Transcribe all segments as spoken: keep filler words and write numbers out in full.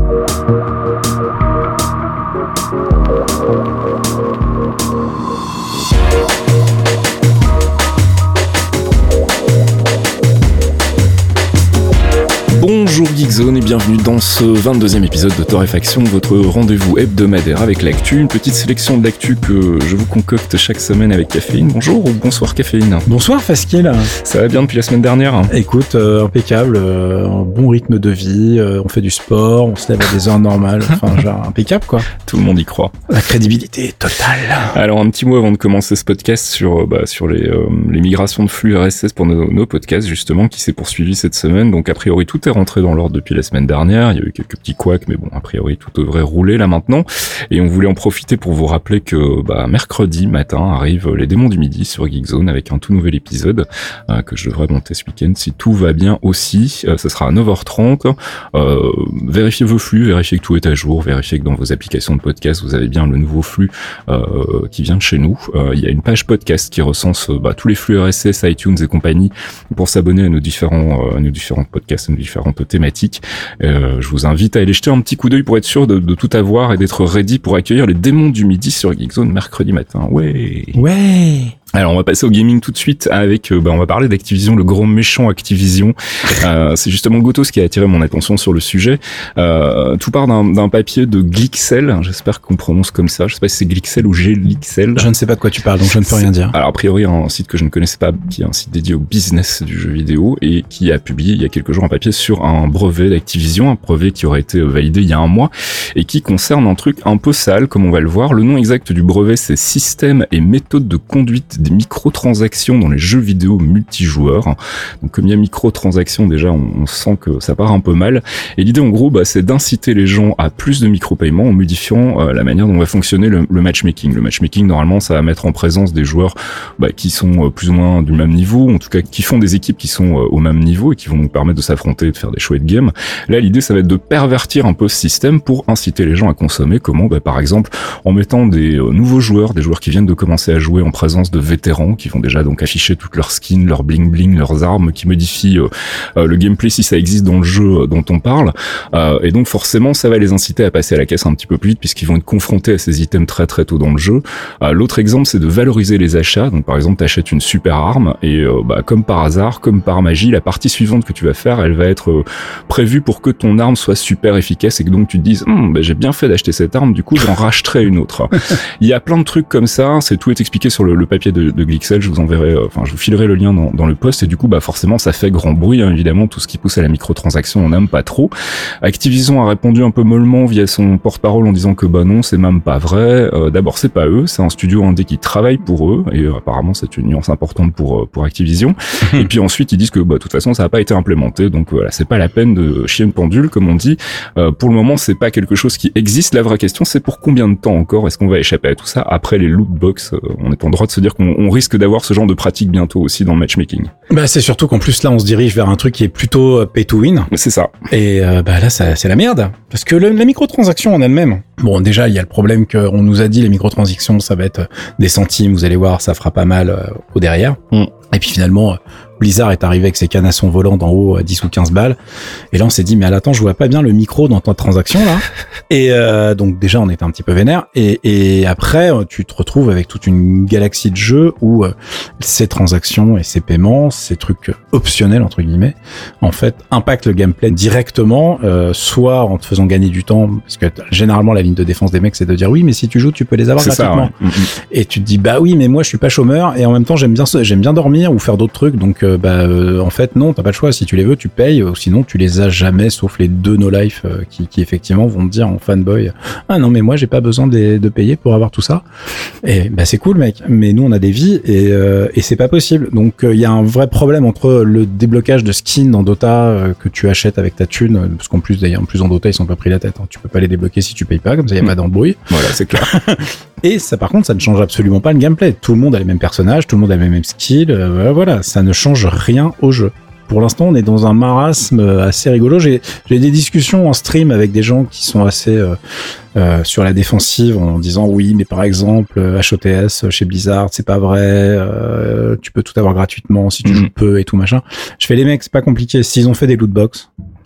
Bonjour Geekzone et bienvenue dans ce vingt-deuxième épisode de Torréfaction, votre rendez-vous hebdomadaire avec l'actu, une petite sélection de l'actu que je vous concocte chaque semaine avec Caféine. Bonjour ou bonsoir Caféine. Bonsoir Fasquille. Ça va bien depuis la semaine dernière? Écoute, euh, impeccable, euh, un bon rythme de vie, euh, on fait du sport, on se lève à des heures normales, enfin genre impeccable quoi. Tout le monde y croit. La crédibilité est totale. Alors un petit mot avant de commencer ce podcast sur, bah, sur les, euh, les migrations de flux R S S pour nos, nos podcasts justement qui s'est poursuivi cette semaine, donc a priori tout est rentré dans l'ordre depuis la semaine dernière, il y a eu quelques petits couacs, mais bon, a priori tout devrait rouler là maintenant, et on voulait en profiter pour vous rappeler que bah, mercredi matin arrivent les démons du midi sur Geekzone avec un tout nouvel épisode euh, que je devrais monter ce week-end si tout va bien aussi, euh, ce sera à neuf heures trente, euh, vérifiez vos flux, vérifiez que tout est à jour, vérifiez que dans vos applications de podcast vous avez bien le nouveau flux euh, qui vient de chez nous, euh, il y a une page podcast qui recense bah, tous les flux R S S, iTunes et compagnie pour s'abonner à nos différents, euh, à nos différents podcasts, à nos différentes thématiques. Euh, je vous invite à aller jeter un petit coup d'œil pour être sûr de, de tout avoir et d'être ready pour accueillir les démons du midi sur Geekzone mercredi matin. Ouais. Ouais. Alors on va passer au gaming tout de suite avec, euh, bah, on va parler d'Activision, le grand méchant Activision. Euh, c'est justement Gotos qui a attiré mon attention sur le sujet. Euh, tout part d'un, d'un papier de Glixel, j'espère qu'on prononce comme ça. Je sais pas si c'est Glixel ou Glixel. Je ne sais pas de quoi tu parles, donc je ne peux rien dire. Alors a priori un site que je ne connaissais pas, qui est un site dédié au business du jeu vidéo et qui a publié il y a quelques jours un papier sur un brevet d'Activision, un brevet qui aurait été validé il y a un mois et qui concerne un truc un peu sale, comme on va le voir. Le nom exact du brevet c'est Système et méthode de conduite des microtransactions dans les jeux vidéo multijoueurs. Donc comme il y a microtransactions, déjà on, on sent que ça part un peu mal. Et l'idée en gros, bah, c'est d'inciter les gens à plus de micro-paiements en modifiant euh, la manière dont va fonctionner le, le matchmaking. Le matchmaking, normalement, ça va mettre en présence des joueurs bah, qui sont euh, plus ou moins du même niveau, en tout cas qui font des équipes qui sont euh, au même niveau et qui vont nous permettre de s'affronter et de faire des chouettes games. Là, l'idée, ça va être de pervertir un peu ce système pour inciter les gens à consommer. Comment ? Bah, par exemple, en mettant des euh, nouveaux joueurs, des joueurs qui viennent de commencer à jouer en présence de vétérans qui vont déjà donc afficher toutes leurs skins, leurs bling bling, leurs armes, qui modifient euh, euh, le gameplay si ça existe dans le jeu euh, dont on parle. Euh, et donc forcément, ça va les inciter à passer à la caisse un petit peu plus vite puisqu'ils vont être confrontés à ces items très très tôt dans le jeu. Euh, l'autre exemple, c'est de valoriser les achats. Donc par exemple, t'achètes une super arme et euh, bah, comme par hasard, comme par magie, la partie suivante que tu vas faire, elle va être euh, prévue pour que ton arme soit super efficace et que donc tu te dises hm, bah, j'ai bien fait d'acheter cette arme, du coup j'en racheterai une autre. Il y a plein de trucs comme ça, c'est tout est expliqué sur le, le papier de, de Glixel, je vous enverrai, euh, enfin je vous filerai le lien dans, dans le post et du coup bah forcément ça fait grand bruit hein, évidemment, tout ce qui pousse à la microtransaction on n'aime pas trop. Activision a répondu un peu mollement via son porte-parole en disant que bah non c'est même pas vrai, euh, d'abord c'est pas eux, c'est un studio indé qui travaille pour eux et euh, apparemment c'est une nuance importante pour, euh, pour Activision et puis ensuite ils disent que bah de toute façon ça n'a pas été implémenté donc voilà c'est pas la peine de chier une pendule comme on dit, euh, pour le moment c'est pas quelque chose qui existe, la vraie question c'est pour combien de temps encore est-ce qu'on va échapper à tout ça après les loot box, euh, on est en droit de se dire qu'on on risque d'avoir ce genre de pratique bientôt aussi dans le matchmaking. Bah c'est surtout qu'en plus là on se dirige vers un truc qui est plutôt pay to win. C'est ça. Et euh, bah là ça, c'est la merde parce que le, la microtransaction en elle-même. Bon déjà il y a le problème qu'on nous a dit les microtransactions ça va être des centimes, vous allez voir ça fera pas mal euh, au derrière. Mm. Et puis finalement Blizzard est arrivé avec ses canassons volants d'en haut à dix ou quinze balles. Et là, on s'est dit, mais attends, je vois pas bien le micro dans ta transaction, là. Et euh, donc, déjà, on était un petit peu vénère. Et, et après, tu te retrouves avec toute une galaxie de jeux où euh, ces transactions et ces paiements, ces trucs optionnels, entre guillemets, en fait, impactent le gameplay directement, euh, soit en te faisant gagner du temps, parce que généralement, la ligne de défense des mecs, c'est de dire, oui, mais si tu joues, tu peux les avoir c'est gratuitement. Ça, ouais. mm-hmm. Et tu te dis, bah oui, mais moi, je suis pas chômeur, et en même temps, j'aime bien, j'aime bien dormir ou faire d'autres trucs, donc bah euh, en fait non, t'as pas le choix, si tu les veux tu payes, ou sinon tu les as jamais, sauf les deux no life euh, qui, qui effectivement vont te dire en fanboy ah non mais moi j'ai pas besoin de, de payer pour avoir tout ça, et bah c'est cool mec, mais nous on a des vies et, euh, et c'est pas possible, donc il euh, y a un vrai problème entre le déblocage de skins dans Dota euh, que tu achètes avec ta thune, parce qu'en plus d'ailleurs en plus en Dota ils sont pas pris la tête, hein. Tu peux pas les débloquer si tu payes pas, comme ça y a mmh. pas d'embrouille, voilà c'est clair. Et ça, par contre, ça ne change absolument pas le gameplay. Tout le monde a les mêmes personnages, tout le monde a les mêmes skills. Euh, voilà, ça ne change rien au jeu. Pour l'instant, on est dans un marasme assez rigolo. J'ai, j'ai des discussions en stream avec des gens qui sont assez euh, euh, sur la défensive en disant oui, mais par exemple, H O T S chez Blizzard, c'est pas vrai. Euh, tu peux tout avoir gratuitement si tu mmh. joues peu et tout machin. Je fais les mecs, c'est pas compliqué. S'ils ont fait des loot box,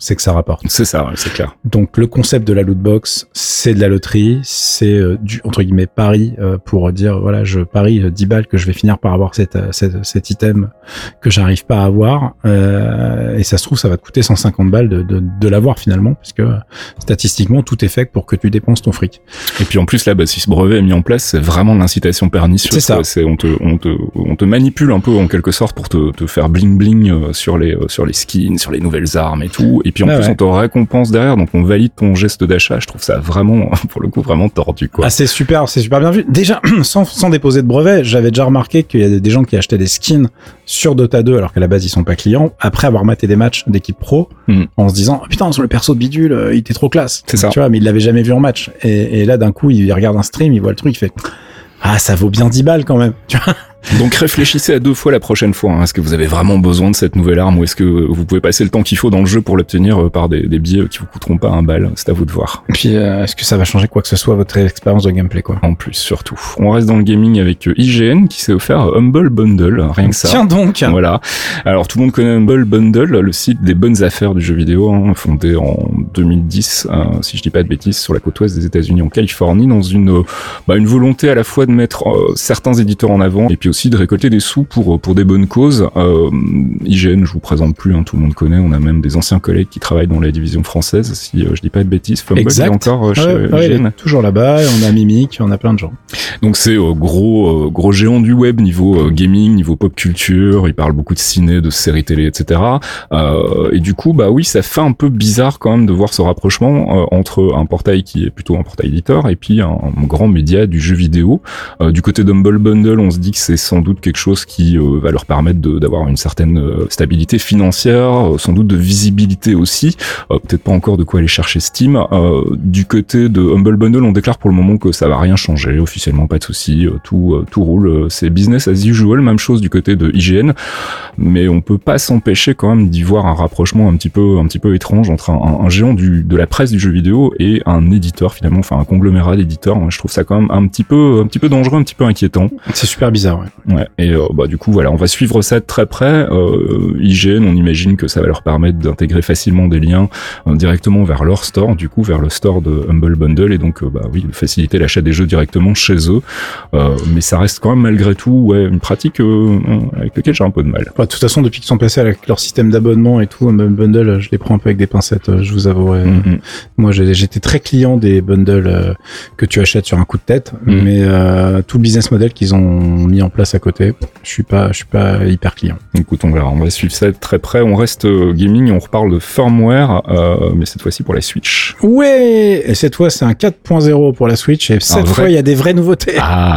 c'est que ça rapporte. C'est ça, ouais, c'est clair. Donc le concept de la loot box, c'est de la loterie, c'est euh, du entre guillemets pari euh, pour dire voilà, je parie euh, dix balles que je vais finir par avoir cette, cette cet item que j'arrive pas à avoir euh, et ça se trouve ça va te coûter cent cinquante balles de de, de l'avoir finalement parce que statistiquement tout est fait pour que tu dépenses ton fric. Et puis en plus là bah, si ce brevet est mis en place, c'est vraiment l'incitation pernicieuse. C'est ça. Quoi. C'est on te on te on te manipule un peu en quelque sorte pour te te faire bling bling sur les sur les skins, sur les nouvelles armes et tout. Et puis en ah plus ouais. on te récompense derrière, donc on valide ton geste d'achat. Je trouve ça vraiment, pour le coup, vraiment tordu, quoi. Ah, c'est super, c'est super bien vu. Déjà, sans, sans déposer de brevet, j'avais déjà remarqué qu'il y a des gens qui achetaient des skins sur Dota deux, alors qu'à la base, ils sont pas clients, après avoir maté des matchs d'équipe pro, mm. en se disant, oh, putain, sur le perso de bidule, il était trop classe. C'est ça. Tu vois, mais il l'avait jamais vu en match. Et, et là, d'un coup, il regarde un stream, il voit le truc, il fait, ah, ça vaut bien dix balles quand même, tu vois. Donc réfléchissez à deux fois la prochaine fois. Hein. Est-ce que vous avez vraiment besoin de cette nouvelle arme ou est-ce que vous pouvez passer le temps qu'il faut dans le jeu pour l'obtenir par des, des billets qui vous coûteront pas un bal? C'est à vous de voir. Et puis euh, est-ce que ça va changer quoi que ce soit votre expérience de gameplay quoi? En plus, surtout. On reste dans le gaming avec I G N qui s'est offert Humble Bundle, rien que ça. Tiens donc. Voilà. Alors tout le monde connaît Humble Bundle, le site des bonnes affaires du jeu vidéo, hein, fondé en deux mille dix, euh, si je dis pas de bêtises, sur la côte ouest des États-Unis, en Californie, dans une euh, bah, une volonté à la fois de mettre euh, certains éditeurs en avant et puis aussi de récolter des sous pour pour des bonnes causes. Euh, I G N, je vous présente plus, hein, tout le monde connaît. On a même des anciens collègues qui travaillent dans la division française. Si euh, je dis pas de bêtises, Fumble est encore euh, chez ouais, ouais, I G N. Il est toujours là-bas. On a Mimic, on a plein de gens. Donc c'est euh, gros euh, gros géant du web niveau euh, gaming, niveau pop culture. Il parle beaucoup de ciné, de séries télé, et cetera. Euh, et du coup, bah oui, ça fait un peu bizarre quand même de voir ce rapprochement euh, entre un portail qui est plutôt un portail éditeur et puis un, un grand média du jeu vidéo. Euh, du côté d'Humble Bundle, on se dit que c'est sans doute quelque chose qui euh, va leur permettre de, d'avoir une certaine euh, stabilité financière, euh, sans doute de visibilité aussi, euh, peut-être pas encore de quoi aller chercher Steam. Euh, du côté de Humble Bundle, on déclare pour le moment que ça va rien changer, officiellement pas de souci, euh, tout euh, tout roule, euh, c'est business as usual, même chose du côté de I G N, mais on peut pas s'empêcher quand même d'y voir un rapprochement un petit peu un petit peu étrange entre un, un géant du de la presse du jeu vidéo et un éditeur finalement, enfin un conglomérat d'éditeurs. Je trouve ça quand même un petit peu un petit peu dangereux, un petit peu inquiétant. C'est super bizarre, ouais. Ouais. Et euh, bah du coup voilà, on va suivre ça de très près. Euh, I G N, on imagine que ça va leur permettre d'intégrer facilement des liens euh, directement vers leur store, du coup vers le store de Humble Bundle, et donc euh, bah oui, faciliter l'achat des jeux directement chez eux. Euh, mais ça reste quand même malgré tout ouais une pratique euh, avec laquelle j'ai un peu de mal. Ouais, de toute façon, depuis qu'ils sont passés avec leur système d'abonnement et tout, Humble Bundle, je les prends un peu avec des pincettes, je vous avouerai. Mm-hmm. Moi, j'ai, j'étais très client des bundles euh, que tu achètes sur un coup de tête, mm-hmm. mais euh, tout le business model qu'ils ont mis en place à côté, je suis pas, je suis pas hyper client. Écoute, on verra, on va suivre ça de très près. On reste euh, gaming, on reparle de firmware, euh, mais cette fois-ci pour la Switch. Ouais, et cette fois c'est un quatre point zéro pour la Switch, et cette fois il y a des vraies nouveautés. Ah.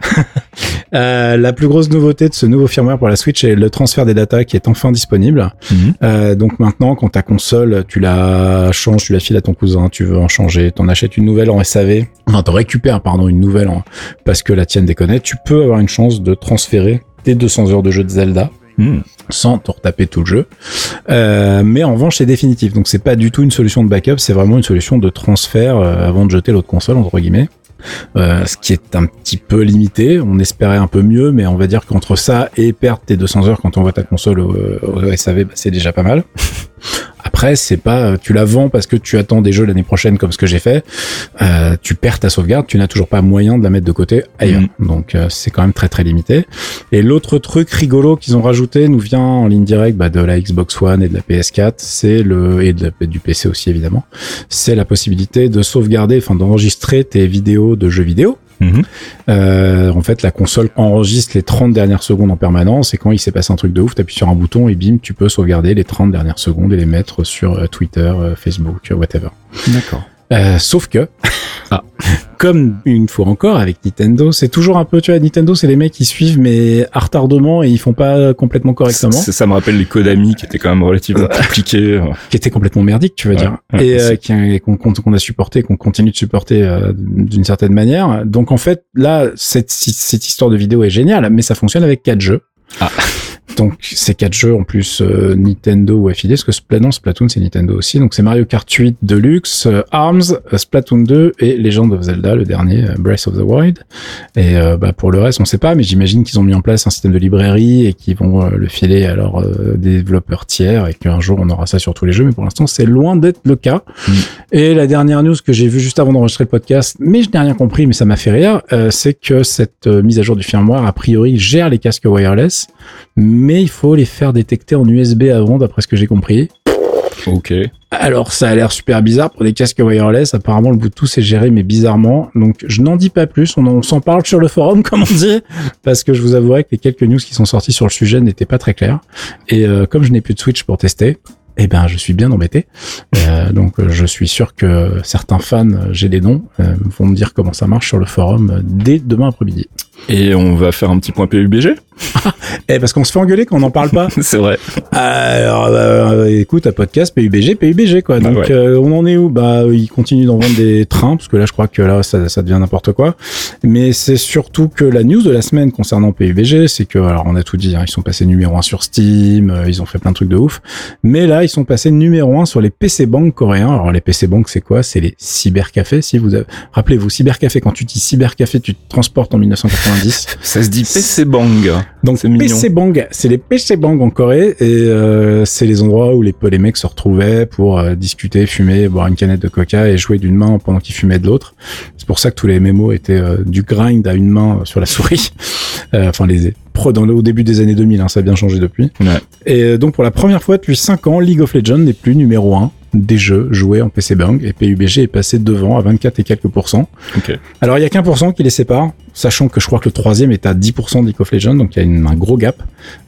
euh, la plus grosse nouveauté de ce nouveau firmware pour la Switch est le transfert des datas qui est enfin disponible. Mm-hmm. Euh, donc maintenant, quand ta console, tu la changes, tu la files à ton cousin, tu veux en changer, t'en achètes une nouvelle en S A V, enfin t'en récupères pardon une nouvelle en... parce que la tienne déconne, tu peux avoir une chance de transférer tes deux cents heures de jeu de Zelda. Mmh. Sans te retaper tout le jeu, euh, mais en revanche c'est définitif, donc c'est pas du tout une solution de backup, c'est vraiment une solution de transfert euh, avant de jeter l'autre console entre guillemets. Euh, ce qui est un petit peu limité, on espérait un peu mieux, mais on va dire qu'entre ça et perdre tes deux cents heures quand on voit ta console au, au S A V, bah, c'est déjà pas mal. Après, c'est pas, tu la vends parce que tu attends des jeux l'année prochaine comme ce que j'ai fait, euh, tu perds ta sauvegarde, tu n'as toujours pas moyen de la mettre de côté ailleurs. Mmh. Donc euh, c'est quand même très très limité. Et l'autre truc rigolo qu'ils ont rajouté nous vient en ligne directe bah, de la Xbox One et de la P S quatre, c'est le et de la, du P C aussi évidemment, c'est la possibilité de sauvegarder, enfin d'enregistrer tes vidéos de jeux vidéo. Mmh. Euh, en fait, la console enregistre les trente dernières secondes en permanence, et quand il s'est passé un truc de ouf, t'appuies sur un bouton et bim, tu peux sauvegarder les trente dernières secondes et les mettre sur euh, Twitter, euh, Facebook, whatever. D'accord. Euh, sauf que, ah. comme une fois encore avec Nintendo, c'est toujours un peu, tu vois, Nintendo, c'est les mecs qui suivent mais à retardement et ils font pas complètement correctement. Ça, ça me rappelle les Konami qui étaient quand même relativement compliqués, qui étaient complètement merdiques, tu veux ouais, dire, ouais, et euh, qui, qu'on, qu'on a supporté, qu'on continue de supporter euh, d'une certaine manière. Donc en fait, là, cette, cette histoire de vidéo est géniale, mais ça fonctionne avec quatre jeux. Ah. Donc ces quatre jeux en plus euh, Nintendo ou affiliés, parce que Splatoon, Splatoon c'est Nintendo aussi. Donc c'est Mario Kart huit Deluxe, euh, Arms, euh, Splatoon deux et Legend of Zelda, le dernier, euh, Breath of the Wild. Et euh, bah pour le reste, on sait pas, mais j'imagine qu'ils ont mis en place un système de librairie et qu'ils vont euh, le filer à leurs euh, développeurs tiers et qu'un jour on aura ça sur tous les jeux. Mais pour l'instant, c'est loin d'être le cas. Mmh. Et la dernière news que j'ai vue juste avant d'enregistrer le podcast, mais je n'ai rien compris, mais ça m'a fait rire, euh, c'est que cette euh, mise à jour du firmware a priori gère les casques wireless, mais il faut les faire détecter en U S B avant, d'après ce que j'ai compris. Ok. Alors ça a l'air super bizarre pour des casques wireless, apparemment le Bluetooth est géré mais bizarrement, donc je n'en dis pas plus, on, en, on s'en parle sur le forum comme on dit, parce que je vous avouerai que les quelques news qui sont sorties sur le sujet n'étaient pas très claires, et euh, comme je n'ai plus de Switch pour tester, eh ben je suis bien embêté, euh, donc euh, je suis sûr que certains fans, euh, j'ai des noms, euh, vont me dire comment ça marche sur le forum euh, dès demain après-midi. Et on va faire un petit point P U B G. Eh, parce qu'on se fait engueuler quand on n'en parle pas. C'est vrai. Alors, euh, écoute, un podcast P U B G, P U B G, quoi. Donc, ah ouais. euh, on en est où? Bah, ils continuent d'en vendre des trains, parce que là, je crois que là, ça, ça devient n'importe quoi. Mais c'est surtout que la news de la semaine concernant P U B G, c'est que, alors, on a tout dit, hein, ils sont passés numéro un sur Steam, euh, ils ont fait plein de trucs de ouf. Mais là, ils sont passés numéro un sur les P C Bank coréens. Alors, les P C Bank, c'est quoi? C'est les cybercafés. Si vous avez... Rappelez-vous, cybercafé, quand tu dis cybercafé, tu te transportes en dix-neuf cent quatre-vingt-dix. Ça se dit P C Bang. Donc P C Bang, c'est les P C Bang en Corée et euh, c'est les endroits où les, les mecs se retrouvaient pour euh, discuter, fumer, boire une canette de coca et jouer d'une main pendant qu'ils fumaient de l'autre. C'est pour ça que tous les M M O étaient euh, du grind à une main sur la souris. euh, enfin les pro dans le, au début des années deux mille, hein, ça a bien changé depuis. Ouais. Et euh, donc pour la première fois depuis cinq ans, League of Legends n'est plus numéro un des jeux joués en P C Bang et P U B G est passé devant à vingt-quatre et quelques pourcents. Okay. Alors il y a qu'un pour cent qui les sépare, sachant que je crois que le troisième est à dix pour cent de League of Legends, donc il y a une, un gros gap.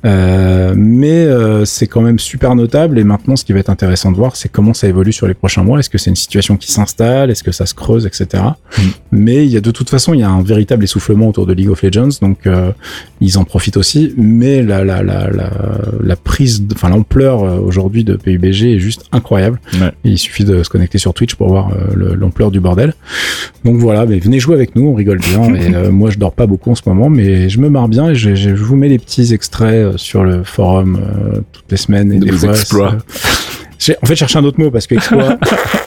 Euh, mais euh, c'est quand même super notable et maintenant ce qui va être intéressant de voir, c'est comment ça évolue sur les prochains mois. Est-ce que c'est une situation qui s'installe, est-ce que ça se creuse, et cetera. Mm. Mais il y a de toute façon il y a un véritable essoufflement autour de League of Legends, donc euh, ils en profitent aussi. Mais la la la la, la prise, enfin l'ampleur euh, aujourd'hui de P U B G est juste incroyable. Ouais. Il suffit de se connecter sur Twitch pour voir euh, le, l'ampleur du bordel. Donc voilà, mais venez jouer avec nous, on rigole bien. Et euh, moi, je dors pas beaucoup en ce moment, mais je me marre bien et je, je vous mets les petits extraits sur le forum euh, toutes les semaines et de des fois. Exploits. J'ai, en fait, je cherche un autre mot parce que exploit.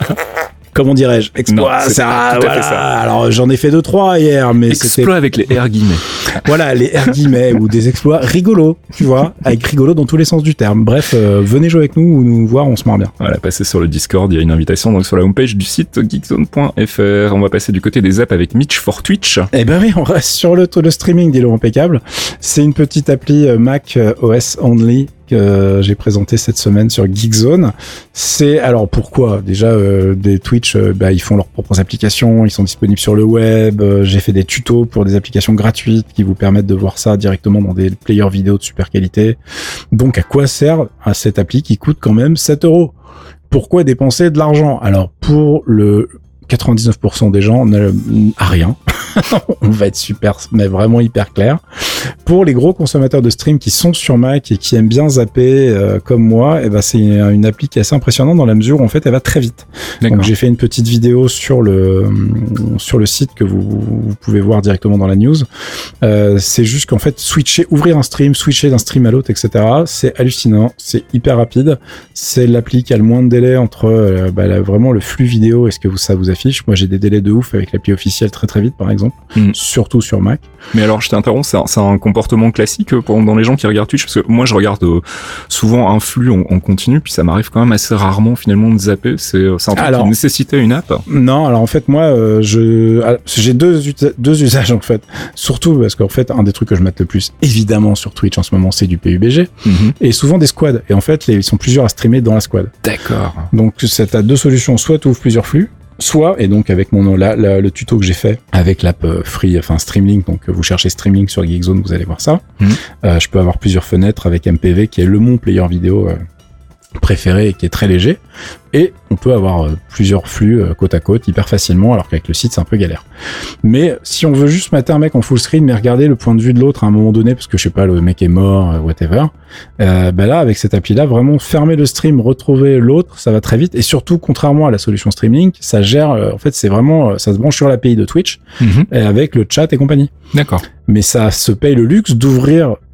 Comment dirais-je? Exploit, ça, voilà. Ça. Alors, j'en ai fait deux, trois hier, mais exploit c'était... avec les R guillemets. Voilà, les R guillemets, ou des exploits rigolos, tu vois, avec rigolo dans tous les sens du terme. Bref, euh, venez jouer avec nous ou nous voir, on se marre bien. Voilà, passez sur le Discord, il y a une invitation donc sur la homepage du site geekzone point f r. On va passer du côté des apps avec Mitch for Twitch. Eh ben oui, on reste sur le, le streaming, dis-le impeccable. C'est une petite appli Mac O S only que j'ai présenté cette semaine sur Geekzone. C'est alors pourquoi déjà euh, des Twitch, euh, bah, ils font leurs propres applications, ils sont disponibles sur le web. Euh, j'ai fait des tutos pour des applications gratuites qui vous permettent de voir ça directement dans des players vidéo de super qualité. Donc à quoi sert à cette appli qui coûte quand même sept euros? Pourquoi dépenser de l'argent? Alors pour le quatre-vingt-dix-neuf pour cent des gens n'a rien. On va être super, mais vraiment hyper clair. Pour les gros consommateurs de stream qui sont sur Mac et qui aiment bien zapper euh, comme moi, et ben c'est une, une appli qui est assez impressionnante dans la mesure où en fait elle va très vite. D'accord. Donc j'ai fait une petite vidéo sur le sur le site que vous, vous pouvez voir directement dans la news. Euh, c'est juste qu'en fait switcher, ouvrir un stream, switcher d'un stream à l'autre, et cetera. C'est hallucinant, c'est hyper rapide. C'est l'appli qui a le moins de délai entre euh, bah, là, vraiment le flux vidéo et ce que vous, ça vous affiche. Moi j'ai des délais de ouf avec l'appli officielle très très vite par exemple. Mmh. Surtout sur Mac. Mais alors je t'interromps, c'est un, c'est un comportement classique pour, dans les gens qui regardent Twitch, parce que moi je regarde euh, souvent un flux en, en continu, puis ça m'arrive quand même assez rarement finalement de zapper. C'est, c'est un truc alors, qui nécessitait une app. Non, alors en fait moi euh, je j'ai deux deux usages en fait. Surtout parce qu'en fait un des trucs que je mate le plus évidemment sur Twitch en ce moment c'est du P U B G mmh. et souvent des squads. Et en fait les, ils sont plusieurs à streamer dans la squad. D'accord. Donc ça t'as deux solutions, soit tu ouvres plusieurs flux. Soit, et donc avec mon là, là, le tuto que j'ai fait avec l'app euh, Free, enfin Streamlink, donc vous cherchez Streamlink sur Geekzone, vous allez voir ça. Mmh. Euh, je peux avoir plusieurs fenêtres avec M P V qui est le mon player vidéo euh, préféré et qui est très léger. Et on peut avoir euh, plusieurs flux euh, côte à côte hyper facilement, alors qu'avec le site c'est un peu galère. Mais si on veut juste mater un mec en full screen mais regarder le point de vue de l'autre à un moment donné, parce que je sais pas, le mec est mort, euh, whatever, euh, bah là avec cette appli là, vraiment fermer le stream, retrouver l'autre, ça va très vite. Et surtout, contrairement à la solution Streamlink, ça gère, euh, en fait c'est vraiment, euh, ça se branche sur l'A P I de Twitch, mm-hmm. et avec le chat et compagnie. D'accord. Mais ça se paye le luxe d'ouvrir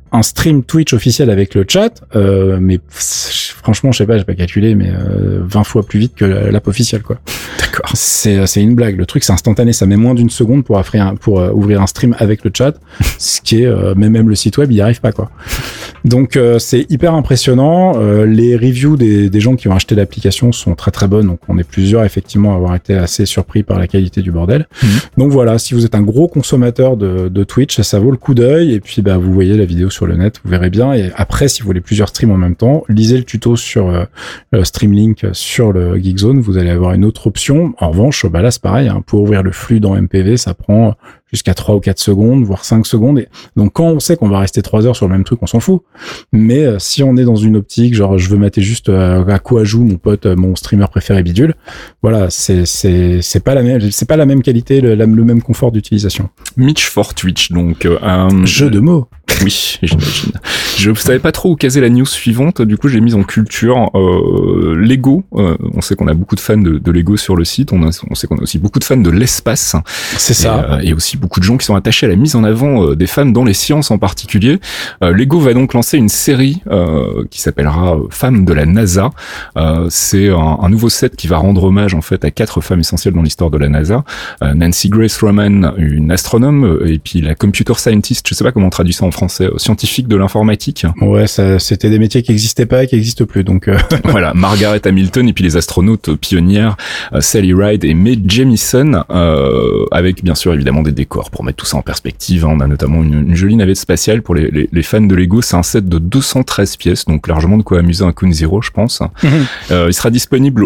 un stream Twitch officiel avec le chat, euh, mais pff, franchement, je sais pas, j'ai pas calculé, mais euh, vingt fois plus vite que l'app officielle, quoi. D'accord. C'est c'est une blague. Le truc, c'est instantané. Ça met moins d'une seconde pour ouvrir un, pour euh, ouvrir un stream avec le chat, ce qui est euh, mais même le site web, il y arrive pas, quoi. Donc euh, c'est hyper impressionnant. Euh, les reviews des, des gens qui ont acheté l'application sont très très bonnes. Donc on est plusieurs effectivement à avoir été assez surpris par la qualité du bordel. Mmh. Donc voilà, si vous êtes un gros consommateur de, de Twitch, ça vaut le coup d'œil. Et puis bah vous voyez la vidéo sur le net, vous verrez bien. Et après, si vous voulez plusieurs streams en même temps, lisez le tuto sur euh, euh, Streamlink sur le Geekzone. Vous allez avoir une autre option. En revanche, bah là c'est pareil. Hein, pour ouvrir le flux dans M P V, ça prend jusqu'à trois ou quatre secondes, voire cinq secondes. Et donc, quand on sait qu'on va rester trois heures sur le même truc, on s'en fout. Mais euh, si on est dans une optique, genre, je veux mater juste euh, à quoi joue mon pote, euh, mon streamer préféré bidule, voilà, c'est c'est c'est pas la même, c'est pas la même qualité, le, la, le même confort d'utilisation. Mitch for Twitch, donc euh, un jeu de mots. Oui, j'imagine. Je savais pas trop où caser la news suivante, du coup j'ai mis en culture euh, Lego. Euh, on sait qu'on a beaucoup de fans de, de Lego sur le site, on, a, on sait qu'on a aussi beaucoup de fans de l'espace. C'est ça. Et, euh, et aussi beaucoup de gens qui sont attachés à la mise en avant euh, des femmes dans les sciences en particulier. Euh, Lego va donc lancer une série euh, qui s'appellera euh, Femmes de la NASA. Euh, c'est un, un nouveau set qui va rendre hommage en fait à quatre femmes essentielles dans l'histoire de la NASA. Euh, Nancy Grace Roman, une astronome, et puis la computer scientist, je sais pas comment on traduit ça en français, scientifique de l'informatique. Ouais, ça, c'était des métiers qui n'existaient pas et qui n'existent plus, donc... Euh... Voilà, Margaret Hamilton et puis les astronautes pionnières, euh, Sally Ride et Mae Jemison, euh, avec bien sûr évidemment des décors pour mettre tout ça en perspective. Hein. On a notamment une, une jolie navette spatiale pour les, les, les fans de Lego. C'est un set de deux cent treize pièces, donc largement de quoi amuser un Kun Zero, je pense. Mm-hmm. Euh, il sera disponible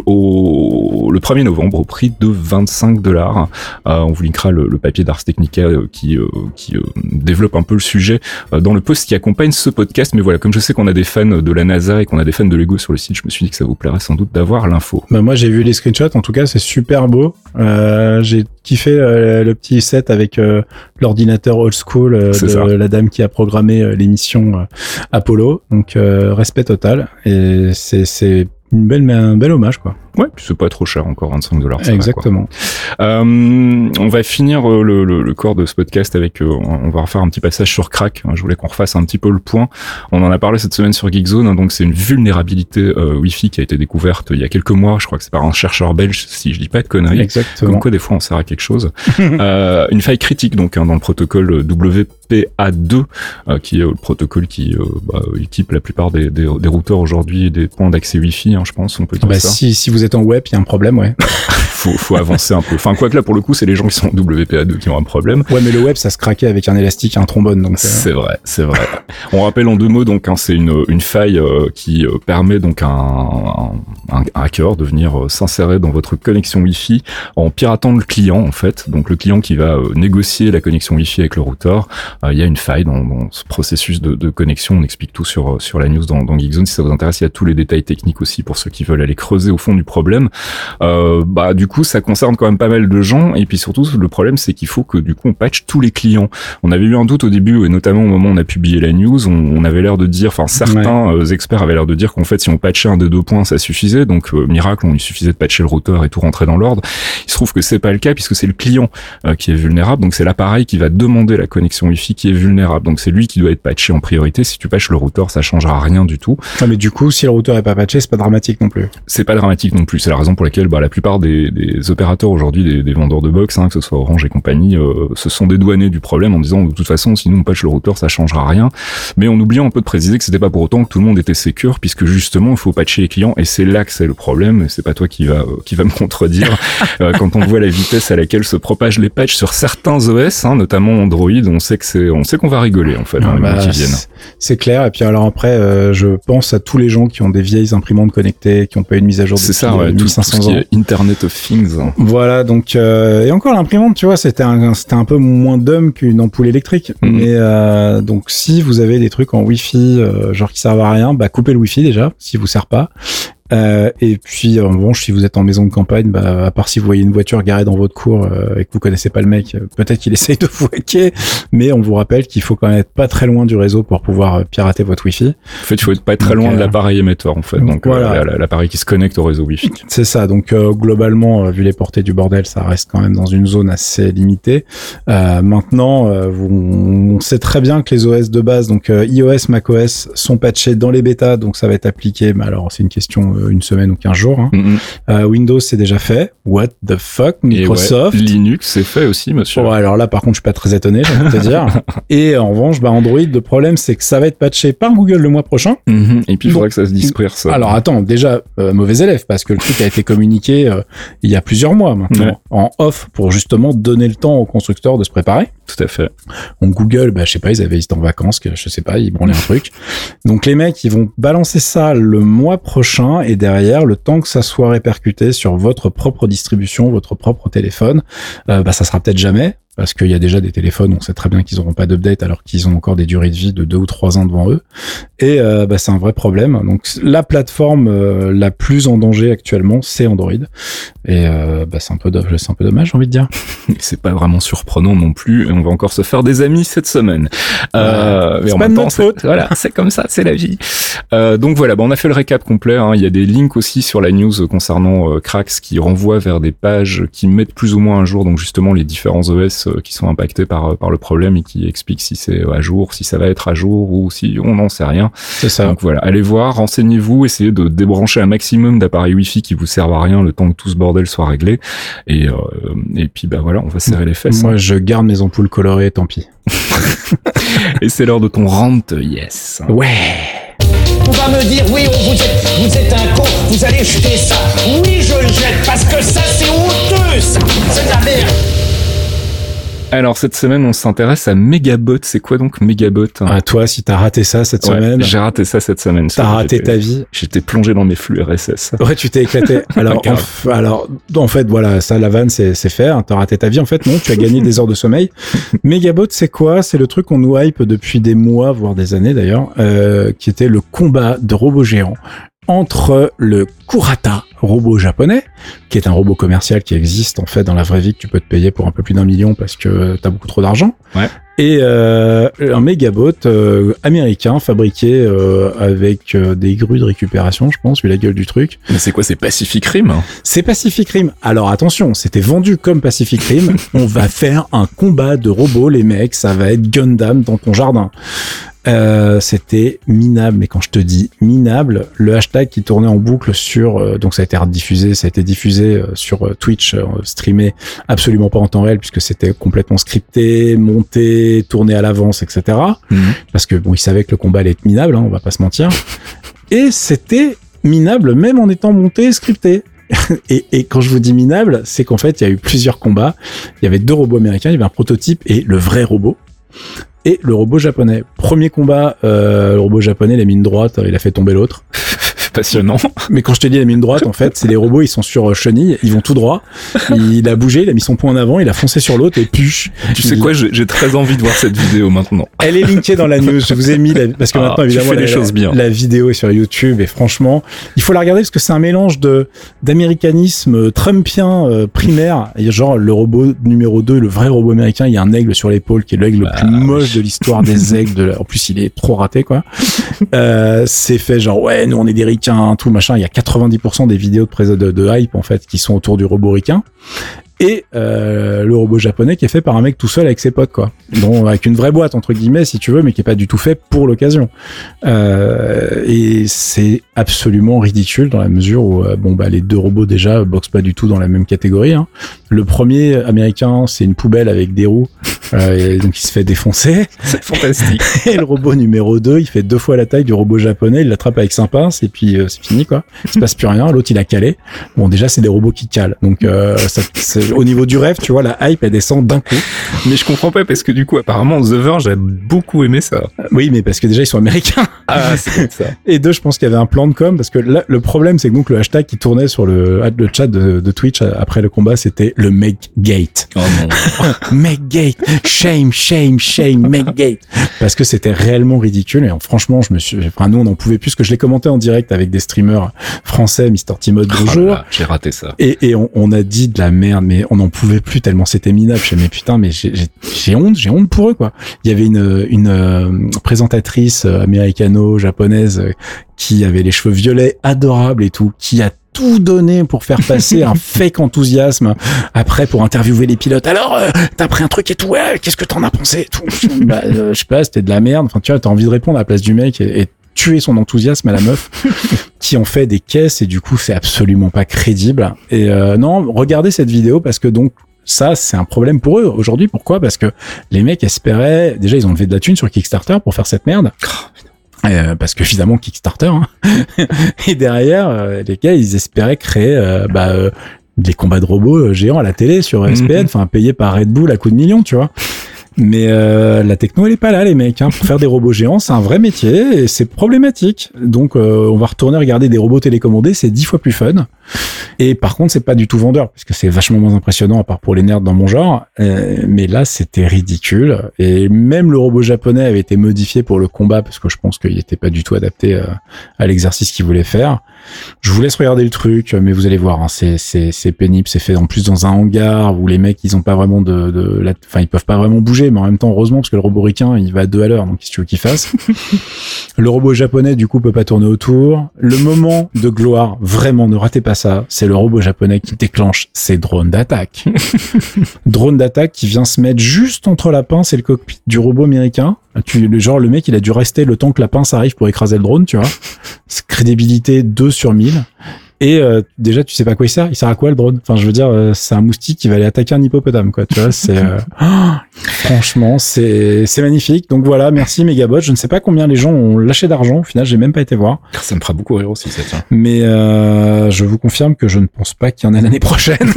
au, le premier novembre au prix de vingt-cinq dollars. Euh, on vous linkera le, le papier d'Ars Technica euh, qui, euh, qui euh, développe un peu le sujet euh, dans le post qui accompagne ce podcast. Mais voilà, comme je sais qu'on a des fans de la NASA et qu'on a des fans de Lego sur le site, je me suis dit que ça vous plairait sans doute d'avoir l'info. Bah moi j'ai vu les screenshots, en tout cas c'est super beau. Euh, j'ai kiffé euh, le petit set avec euh, l'ordinateur old school euh, de ça. La dame qui a programmé euh, l'émission euh, Apollo. Donc euh, respect total, et c'est c'est une belle un bel hommage quoi. Ouais, puis c'est pas trop cher encore, vingt-cinq dollars. Exactement. Va, euh, on va finir le, le, le corps de ce podcast avec, euh, on va refaire un petit passage sur Crack. Je voulais qu'on refasse un petit peu le point. On en a parlé cette semaine sur Geekzone, hein, donc c'est une vulnérabilité euh, Wi-Fi qui a été découverte il y a quelques mois. Je crois que c'est par un chercheur belge, si je dis pas de conneries. Exactement. Comme quoi, des fois, on sert à quelque chose. euh, une faille critique, donc, hein, dans le protocole W P A deux, euh, qui est le protocole qui euh, bah, équipe la plupart des, des, des routeurs aujourd'hui et des points d'accès Wi-Fi, hein, je pense, on peut dire bah, ça. Si, si vous êtes en web, il y a un problème, ouais. faut, faut avancer un peu. Enfin, quoi que là, pour le coup, c'est les gens qui sont en W P A deux qui ont un problème. Ouais, mais le web, ça se craquait avec un élastique et un trombone, donc. Euh... C'est vrai, c'est vrai. On rappelle en deux mots, donc, hein, c'est une, une faille euh, qui euh, permet donc à un, un, un hacker de venir euh, s'insérer dans votre connexion Wi-Fi en piratant le client, en fait. Donc, le client qui va euh, négocier la connexion Wi-Fi avec le routeur. Euh, il y a une faille dans, dans ce processus de, de connexion. On explique tout sur, sur la news dans, dans Geekzone. Si ça vous intéresse, il y a tous les détails techniques aussi pour ceux qui veulent aller creuser au fond du problème. Euh, bah du coup ça concerne quand même pas mal de gens, et puis surtout le problème c'est qu'il faut que du coup on patche tous les clients. On avait eu un doute au début, et notamment au moment où on a publié la news, on, on avait l'air de dire, enfin certains ouais. euh, experts avaient l'air de dire qu'en fait si on patchait un des deux points ça suffisait, donc euh, miracle, on lui suffisait de patcher le routeur et tout rentrer dans l'ordre. Il se trouve que c'est pas le cas puisque c'est le client euh, qui est vulnérable, donc c'est l'appareil qui va demander la connexion Wi-Fi qui est vulnérable, donc c'est lui qui doit être patché en priorité. Si tu patches le routeur ça changera rien du tout. Ah, mais du coup si le routeur est pas patché c'est pas dramatique non plus. C'est pas dramatique non plus, c'est la raison pour laquelle bah, la plupart des, des opérateurs aujourd'hui, des, des vendeurs de box, hein, que ce soit Orange et compagnie, euh, se sont dédouanés du problème en disant de toute façon si nous on patche le routeur ça changera rien, mais on oubliait un peu de préciser que c'était pas pour autant que tout le monde était sécure, puisque justement il faut patcher les clients, et c'est là que c'est le problème, et c'est pas toi qui va, euh, qui va me contredire euh, quand on voit la vitesse à laquelle se propagent les patchs sur certains O S, hein, notamment Android, on sait que c'est, on sait qu'on va rigoler en fait dans les mois qui viennent. C'est clair, et puis alors après euh, je pense à tous les gens qui ont des vieilles imprimantes connectées, qui ont pas eu une mise à jour c'est ça, ouais, mille cinq cents tout, tout ans. Ce qui est Internet of Things. Voilà, donc euh, et encore l'imprimante, tu vois, c'était un c'était un peu moins dumb qu'une ampoule électrique. Mm-hmm. Mais euh, donc si vous avez des trucs en Wi-Fi, euh, genre qui servent à rien, bah coupez le Wi-Fi déjà, si vous sert pas. Euh, et puis, en revanche, si vous êtes en maison de campagne, bah, à part si vous voyez une voiture garée dans votre cour euh, et que vous connaissez pas le mec, euh, peut-être qu'il essaye de vous hacker, mais on vous rappelle qu'il faut quand même être pas très loin du réseau pour pouvoir euh, pirater votre Wi-Fi. En fait, il faut être pas être très donc, loin euh, de l'appareil émetteur, en fait. Donc, voilà. euh, l'appareil qui se connecte au réseau Wi-Fi. C'est ça. Donc, euh, globalement, euh, vu les portées du bordel, ça reste quand même dans une zone assez limitée. Euh, maintenant, euh, vous, on sait très bien que les O S de base, donc euh, iOS, macOS, sont patchés dans les bêtas, donc ça va être appliqué. Mais alors, c'est une question euh, une semaine ou quinze jours. Hein. Mm-hmm. Euh, Windows, c'est déjà fait. What the fuck, Microsoft. Et ouais, Linux, c'est fait aussi, monsieur. Ouais, alors là, par contre, je suis pas très étonné, j'ai envie de te dire. Et en revanche, bah Android, le problème, c'est que ça va être patché par Google le mois prochain. Mm-hmm. Et puis, il faudrait que ça se disperse. Alors, attends, déjà, euh, mauvais élève, parce que le truc a été communiqué euh, il y a plusieurs mois maintenant, ouais. en off, pour justement donner le temps aux constructeurs de se préparer. Tout à fait. Donc Google, bah je sais pas, ils avaient été en vacances, que je sais pas, ils branlaient un truc. Donc les mecs, ils vont balancer ça le mois prochain et derrière, le temps que ça soit répercuté sur votre propre distribution, votre propre téléphone, euh, bah ça sera peut-être jamais. Parce qu'il y a déjà des téléphones, on sait très bien qu'ils n'auront pas d'update alors qu'ils ont encore des durées de vie de deux ou trois ans devant eux. Et euh, bah, c'est un vrai problème. Donc la plateforme euh, la plus en danger actuellement, c'est Android. Et euh, bah, c'est un peu do- c'est un peu dommage, j'ai envie de dire. C'est pas vraiment surprenant non plus. Et on va encore se faire des amis cette semaine. Euh, ouais, c'est pas de notre faute. Voilà, c'est comme ça, c'est la vie. Euh, donc voilà, bah, on a fait le récap complet. Hein. Il y a des links aussi sur la news concernant euh, Crax qui renvoient vers des pages qui mettent plus ou moins à jour donc justement les différents O S qui sont impactés par par le problème et qui expliquent si c'est à jour, si ça va être à jour ou si on n'en sait rien. C'est ça. Donc voilà, allez voir, renseignez-vous, essayez de débrancher un maximum d'appareils Wi-Fi qui vous servent à rien le temps que tout ce bordel soit réglé. Et euh, et puis bah voilà, on va serrer les fesses. Moi, hein. Je garde mes ampoules colorées, tant pis. Et c'est l'heure de ton rant, yes. Ouais. On va me dire, oui, vous êtes, vous êtes un con, vous allez jeter ça. Oui, je le jette, parce que ça, c'est honteux, ça. C'est de la merde. Alors, cette semaine, on s'intéresse à Megabot. C'est quoi donc Megabot? Ah, toi, si t'as raté ça cette ouais, semaine. J'ai raté ça cette semaine. T'as raté ta vie. J'étais plongé dans mes flux R S S. Ouais, tu t'es éclaté. Alors, en, alors, en fait, voilà, ça, la vanne, c'est, c'est fait. Hein, t'as raté ta vie. En fait, non, tu as gagné des heures de sommeil. Megabot, c'est quoi? C'est le truc qu'on nous hype depuis des mois, voire des années d'ailleurs, euh, qui était le combat de robots géants entre le Kurata, robot japonais, qui est un robot commercial qui existe en fait dans la vraie vie, que tu peux te payer pour un peu plus d'un million parce que t'as beaucoup trop d'argent. Ouais. Et euh, un Megabot euh, américain fabriqué euh, avec euh, des grues de récupération, je pense, vu la gueule du truc. Mais c'est quoi, c'est Pacific Rim? C'est Pacific Rim. Alors attention, c'était vendu comme Pacific Rim. On va faire un combat de robots, les mecs, ça va être Gundam dans ton jardin. Euh, c'était minable, mais quand je te dis minable, le hashtag qui tournait en boucle sur, euh, donc ça a été rediffusé, ça a été diffusé euh, sur euh, Twitch, euh, streamé absolument pas en temps réel puisque c'était complètement scripté, monté, tourné à l'avance, et cetera. Mmh. Parce que bon, ils savaient que le combat allait être minable, hein, on va pas se mentir. Et c'était minable même en étant monté et scripté. Et, et quand je vous dis minable, c'est qu'en fait il y a eu plusieurs combats. Il y avait deux robots américains, il y avait un prototype et le vrai robot. Et le robot japonais. Premier combat, euh, le robot japonais, il a mis une droite, il a fait tomber l'autre. Passionnant. Mais quand je te dis il a mis une droite, en fait, c'est les robots, ils sont sur chenille, ils vont tout droit. Il a bougé, il a mis son poing en avant, il a foncé sur l'autre et puche. Tu sais quoi, j'ai, j'ai très envie de voir cette vidéo maintenant. Elle est linkée dans la news. Je vous ai mis la, parce que ah, maintenant évidemment tu fais la, les choses bien. La vidéo est sur YouTube et franchement, il faut la regarder parce que c'est un mélange de d'américanisme trumpien euh, primaire. Il y a genre le robot numéro deux, le vrai robot américain, il y a un aigle sur l'épaule qui est l'aigle bah, le plus moche de l'histoire des aigles. De la... En plus, il est trop raté quoi. Euh, c'est fait genre ouais, nous on est des ricains, tout machin. Il y a quatre-vingt-dix pour cent des vidéos de, pré- de, de hype en fait qui sont autour du robot ricain. Et euh, le robot japonais qui est fait par un mec tout seul avec ses potes quoi, bon, avec une vraie boîte entre guillemets si tu veux, mais qui est pas du tout fait pour l'occasion. Euh, et c'est absolument ridicule dans la mesure où euh, bon bah les deux robots déjà boxent pas du tout dans la même catégorie. Hein. Le premier américain c'est une poubelle avec des roues, euh, et donc il se fait défoncer. C'est fantastique. Et le robot numéro deux il fait deux fois la taille du robot japonais, il l'attrape avec cinq pinces et puis euh, c'est fini quoi. Il se passe plus rien. L'autre il a calé. Bon déjà c'est des robots qui calent, donc euh, ça, c'est au niveau du rêve, tu vois, la hype, elle descend d'un coup. Mais je comprends pas parce que du coup, apparemment, The Verge a beaucoup aimé ça. Oui, mais parce que déjà, ils sont américains. Ah, c'est ça. Et deux, je pense qu'il y avait un plan de com parce que là, le problème, c'est que donc le hashtag qui tournait sur le, le chat de, de Twitch après le combat, c'était le Meggate. Oh non. Meggate. shame, shame, shame, make gate. Parce que c'était réellement ridicule. Et franchement, je me suis, enfin, nous, on n'en pouvait plus, que je l'ai commenté en direct avec des streamers français, Mister Timode, bonjour. Oh là, j'ai raté ça. Et, et on, on a dit de la merde, mais on n'en pouvait plus tellement c'était minable. Je me mais putain, mais j'ai, j'ai, j'ai honte, j'ai honte pour eux, quoi. Il y avait une, une euh, présentatrice américano-japonaise qui avait les cheveux violets, adorables et tout, qui a tout donné pour faire passer un fake enthousiasme après pour interviewer les pilotes. Alors, euh, t'as pris un truc et tout, ouais, qu'est-ce que t'en as pensé et tout. Bah, euh, je sais pas, c'était de la merde. Enfin, tu vois, t'as envie de répondre à la place du mec et, et tuer son enthousiasme à la meuf qui en fait des caisses et du coup, c'est absolument pas crédible. Et euh, non, regardez cette vidéo parce que donc, ça, c'est un problème pour eux aujourd'hui. Pourquoi? Parce que les mecs espéraient, déjà, ils ont levé de la thune sur Kickstarter pour faire cette merde. Euh, parce que évidemment Kickstarter hein. Et derrière euh, les gars ils espéraient créer euh, bah, euh, des combats de robots géants à la télé sur S P N, enfin mm-hmm. payés par Red Bull à coups de millions, tu vois. Mais euh, la techno elle est pas là les mecs hein. Pour faire des robots géants c'est un vrai métier et c'est problématique, donc euh, on va retourner regarder des robots télécommandés, c'est dix fois plus fun et par contre c'est pas du tout vendeur puisque c'est vachement moins impressionnant à part pour les nerds dans mon genre, euh, mais là c'était ridicule et même le robot japonais avait été modifié pour le combat parce que je pense qu'il était pas du tout adapté euh, à l'exercice qu'il voulait faire. Je vous laisse regarder le truc, mais vous allez voir, hein, c'est c'est c'est pénible, c'est fait en plus dans un hangar où les mecs ils ont pas vraiment de de la, enfin ils peuvent pas vraiment bouger, mais en même temps heureusement parce que le robot ricain il va à deux à l'heure, donc qu'est-ce que tu veux qu'il fasse. Le robot japonais du coup peut pas tourner autour. Le moment de gloire, vraiment ne ratez pas ça, c'est le robot japonais qui déclenche ses drones d'attaque. Drone d'attaque qui vient se mettre juste entre la pince et le cockpit du robot américain. Tu, le genre le mec il a dû rester le temps que la pince arrive pour écraser le drone, tu vois. Crédibilité deux sur mille. Et euh, déjà tu sais pas à quoi il sert, il sert à quoi le drone? Enfin je veux dire euh, c'est un moustique qui va aller attaquer un hippopotame quoi, tu vois, c'est euh... oh, franchement c'est c'est magnifique. Donc voilà, merci Megabot, je ne sais pas combien les gens ont lâché d'argent, au final j'ai même pas été voir. Ça me fera beaucoup rire aussi ça tient. Mais euh, je vous confirme que je ne pense pas qu'il y en a l'année prochaine.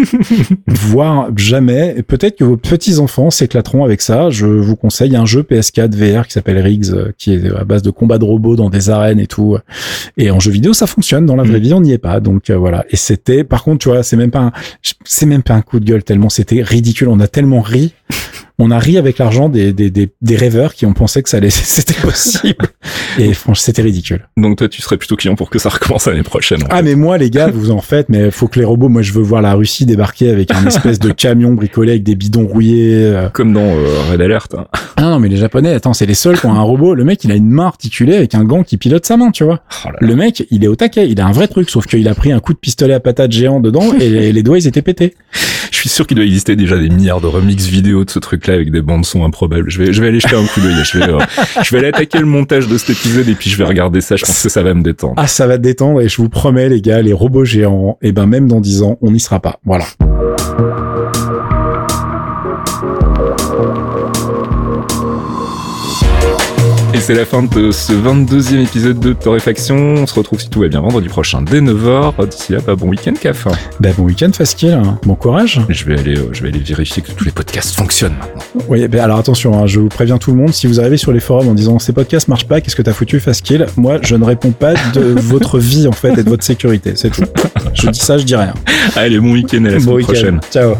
Voire jamais. Et peut-être que vos petits enfants s'éclateront avec ça. Je vous conseille un jeu P S quatre V R qui s'appelle Riggs, qui est à base de combats de robots dans des arènes et tout. Et en jeu vidéo ça fonctionne, dans la vraie mmh. vie on n'y est pas. Donc Donc euh, voilà, et c'était par contre tu vois c'est même pas un, c'est même pas un coup de gueule tellement c'était ridicule, on a tellement ri, on a ri avec l'argent des des des, des rêveurs qui ont pensé que ça allait c'était possible et franchement c'était ridicule. Donc toi tu serais plutôt client pour que ça recommence l'année prochaine. Ah fait. Mais moi les gars vous en faites, mais faut que les robots, moi je veux voir la Russie débarquer avec un espèce de camion bricolé avec des bidons rouillés euh... comme dans euh, Red Alert. Hein. Ah non mais les Japonais attends c'est les seuls qui ont un robot, le mec il a une main articulée avec un gant qui pilote sa main tu vois. Oh là là. Le mec il est au taquet, il a un vrai truc sauf qu'il a pris un coup de pistolet à patate géant dedans et les, les doigts ils étaient pétés. Je suis sûr qu'il doit exister déjà des milliards de remix vidéo de ce truc-là avec des bandes son improbables. Je vais, je vais aller jeter un coup d'œil. Je vais, euh, je vais aller attaquer le montage de cet épisode et puis je vais regarder ça. Je pense que ça va me détendre. Ah, ça va te détendre et je vous promets, les gars, les robots géants, et ben même dans dix ans, on n'y sera pas. Voilà. Et c'est la fin de ce vingt-deuxième épisode de Torréfaction. On se retrouve si tout va bien vendredi prochain dès neuf heures. D'ici là, bah, bon week-end, Caf. Bah, bon week-end, Faskill. Bon courage. Je vais aller, euh, je vais aller vérifier que tous les podcasts fonctionnent maintenant. Oui, bah, alors attention, hein, je vous préviens tout le monde, si vous arrivez sur les forums en disant ces podcasts marchent pas, qu'est-ce que t'as foutu, Faskill? Moi, je ne réponds pas de votre vie, en fait, et de votre sécurité. C'est tout. Je dis ça, je dis rien. Allez, bon week-end et à la semaine prochaine. Ciao.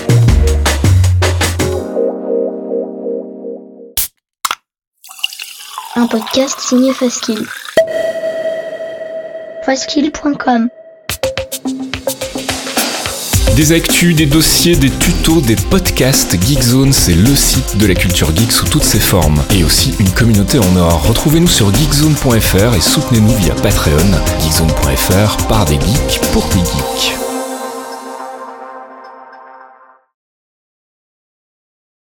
Un podcast signé Faskill. Faskill point com. Des actus, des dossiers, des tutos, des podcasts, Geekzone, c'est le site de la culture geek sous toutes ses formes. Et aussi une communauté en or. Retrouvez-nous sur geekzone point f r et soutenez-nous via Patreon. geekzone point f r par des geeks pour des geeks.